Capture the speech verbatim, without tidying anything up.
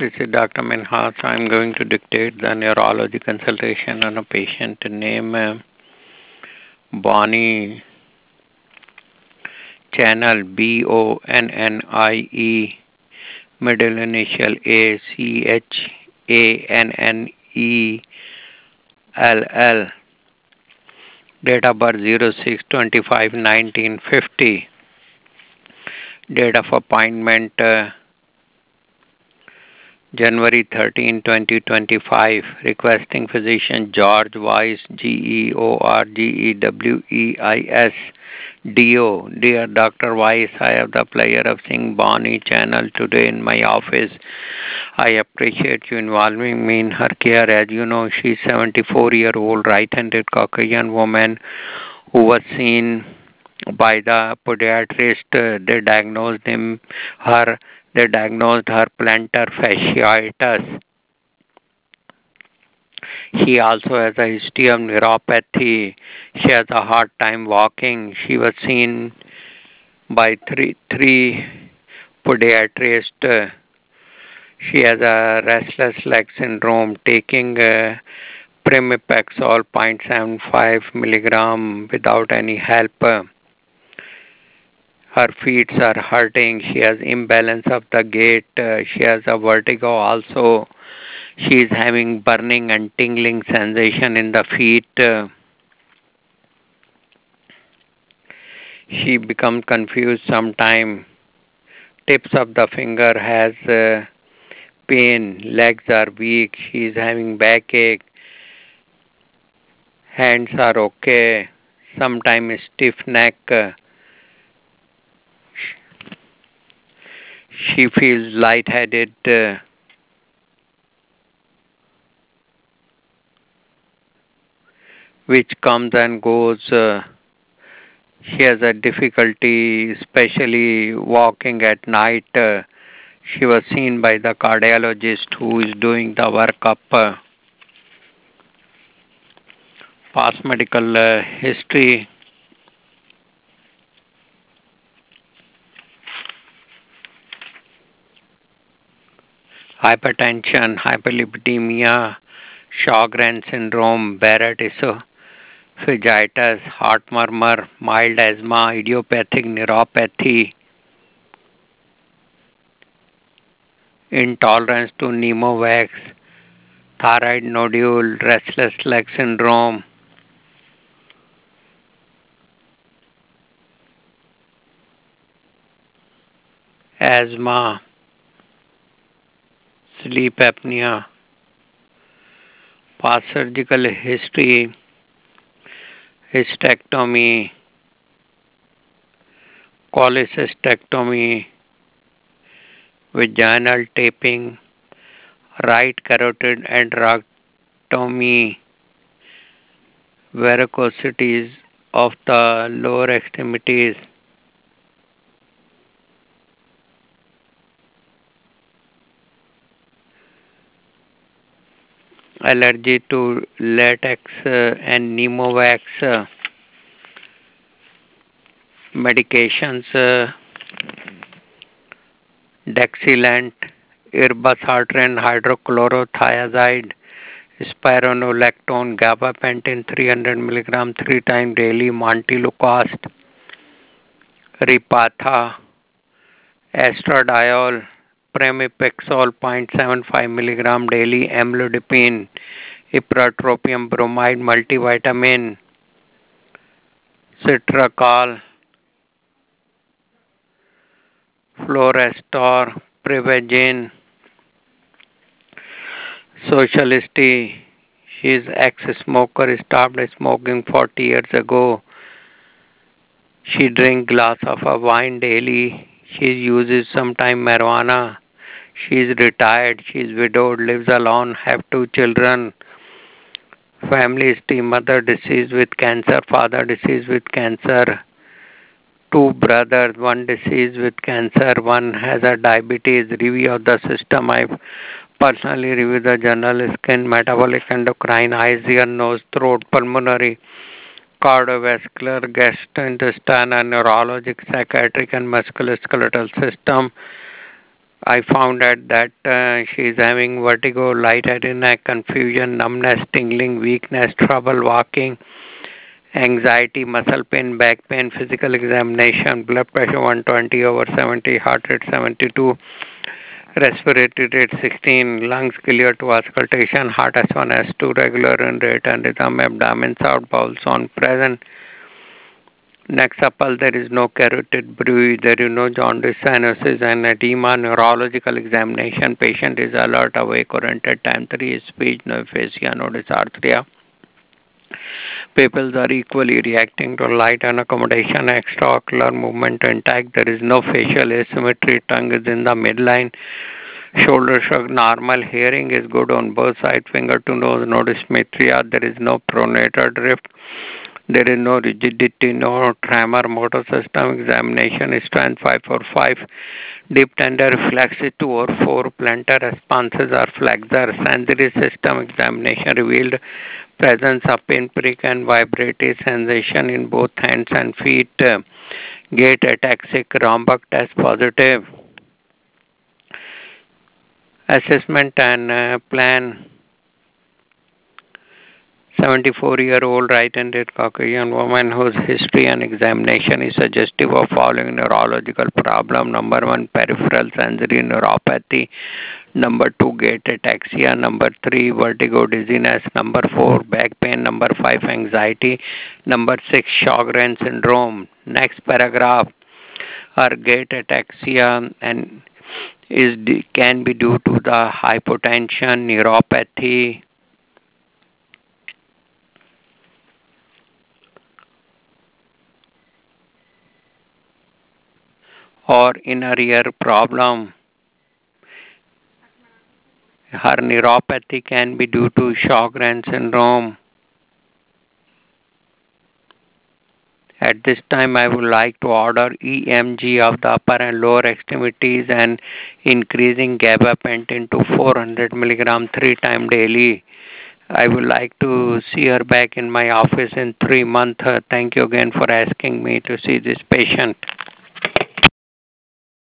This is Doctor Minhas. I'm going to dictate the neurology consultation on a patient named uh, Bonnie Channel, B O N N I E, middle initial A C H A N N E L L, date of birth zero six twenty-five nineteen fifty, date of appointment uh, January thirteenth, twenty twenty-five. Requesting physician George Weiss, G E O R G E W E I S, D O. Dear Doctor Weiss, I have the pleasure of seeing Bonnie Channel today in my office. I appreciate you involving me in her care. As you know, she's seventy-four-year-old right-handed Caucasian woman who was seen by the podiatrist. Uh, They diagnosed him her they diagnosed her plantar fasciitis. She also has a history of neuropathy. She has a hard time walking. She was seen by three three podiatrists. She has a restless leg syndrome, taking uh, Pramipexole zero point seven five milligram without any help. Her feet are hurting. She has imbalance of the gait. Uh, she has a vertigo also. She is having burning and tingling sensation in the feet. Uh, she becomes confused sometime. Tips of the finger has uh, pain. Legs are weak. She is having backache. Hands are okay. Sometimes stiff neck. Uh, she feels lightheaded. Uh, which comes and goes. Uh, she has a difficulty, especially walking at night. Uh, she was seen by the cardiologist who is doing the workup. Uh, past medical uh, history. Hypertension, hyperlipidemia, Sjogren syndrome, Barrett esophagitis, heart murmur, mild asthma, idiopathic neuropathy, intolerance to Pneumovax, thyroid nodule, restless leg syndrome, asthma, sleep apnea, past surgical history, hysterectomy, cholecystectomy, vaginal taping, right carotid endarterectomy, varicosities of the lower extremities, allergy to latex uh, and Pneumovax uh, medications, uh, Dexilant, irbesartan, hydrochlorothiazide, spironolactone, gabapentin three hundred milligram three times daily, montelukast, Repatha, estradiol, Pramipexole zero point seven five milligram daily, amlodipine, ipratropium bromide multivitamin, Citracal, Florestor, Prevagen, Socialisty. She is ex-smoker, stopped smoking forty years ago. She drinks glass of a wine daily. She uses sometime marijuana. She is retired. She is widowed, lives alone, have two children. Family history, mother deceased with cancer, father deceased with cancer. Two brothers, one deceased with cancer, one has a diabetes. Review of the system. I personally review the journal, skin, metabolic, endocrine, eyes, ear, nose, throat, pulmonary, cardiovascular, gastrointestinal, neurologic, psychiatric, and musculoskeletal system. I found out that uh, she is having vertigo, lightheadedness, confusion, numbness, tingling, weakness, trouble walking, anxiety, muscle pain, back pain, physical examination, blood pressure one twenty over seventy, heart rate seventy-two, respiratory rate sixteen, lungs clear to auscultation, heart S one, S two, regular and rate and rhythm, abdomen sound, bowels on present. Next supple, there is no carotid bruit, there is no jaundice, cyanosis, and edema. Neurological examination, patient is alert, awake, oriented, time three, speech, no aphasia, no dysarthria. Pupils are equally reacting to light and accommodation, extraocular movement intact. There is no facial asymmetry. Tongue is in the midline. Shoulder shrug normal. Hearing is good on both sides. Finger to nose, no dysmetria. There is no pronator drift. There is no rigidity, no tremor. Motor system examination strength five four five. Deep tender reflexes two or four. Plantar responses are flexor. Sensory system examination revealed presence of pinprick and vibratory sensation in both hands and feet. Gait ataxic, Romberg test positive. Assessment and uh, plan. seventy-four-year-old right-handed Caucasian woman whose history and examination is suggestive of following neurological problem. Number one, peripheral sensory neuropathy. Number two, gait ataxia. Number three, vertigo dizziness. Number four, back pain. Number five, anxiety. Number six, Sjogren syndrome. Next paragraph. Her gait ataxia and is can be due to the hypotension, neuropathy, or inner ear problem. Her neuropathy can be due to Sjogren syndrome. At this time, I would like to order E M G of the upper and lower extremities and increasing gabapentin to four hundred milligram three times daily. I would like to see her back in my office in three months. Uh, thank you again for asking me to see this patient.